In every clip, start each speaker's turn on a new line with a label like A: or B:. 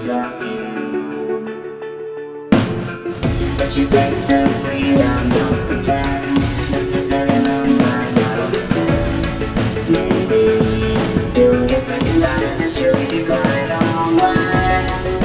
A: love you. But you take some freedom, don't pretend that there's anyone fine out on the fence. Maybe you'll get second out and then surely decline. Oh, why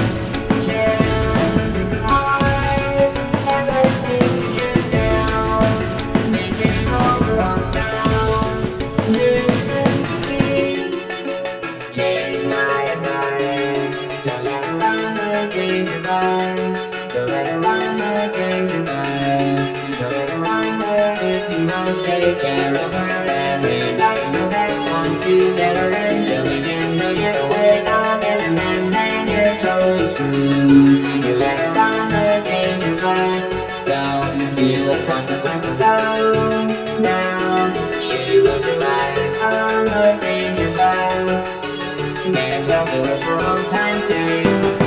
A: can't I ever seem to get down, making all the wrong sounds? Listen to me, take my advice. Don't let her run the danger bus. Don't let her run the danger bus. Don't let her run her if you must take care of her. Everybody knows that once you let her in, she'll begin to get away again, and then you're totally screwed. You let her run the danger bus, so deal with consequences. Oh, now she was your life on the danger bus. May as well do it for old time's sake.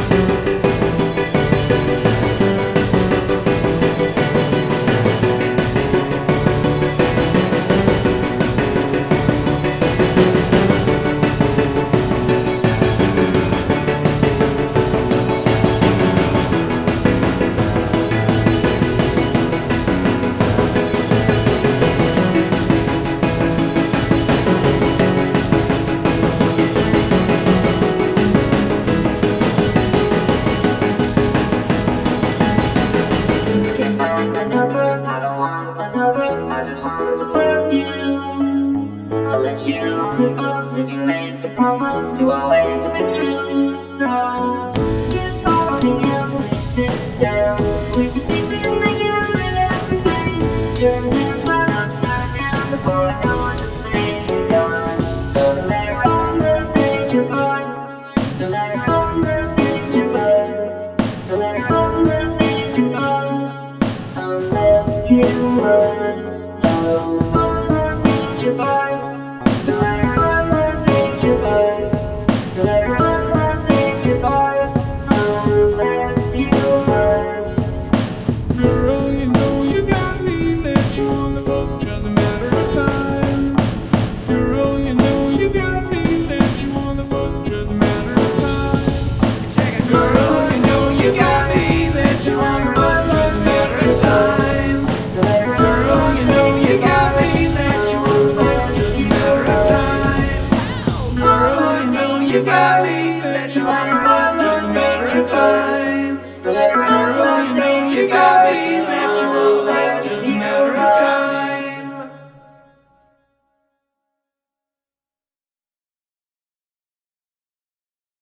A: I don't want another, I just want to love you. I'll let you on this bus if you make the promise to always be true. So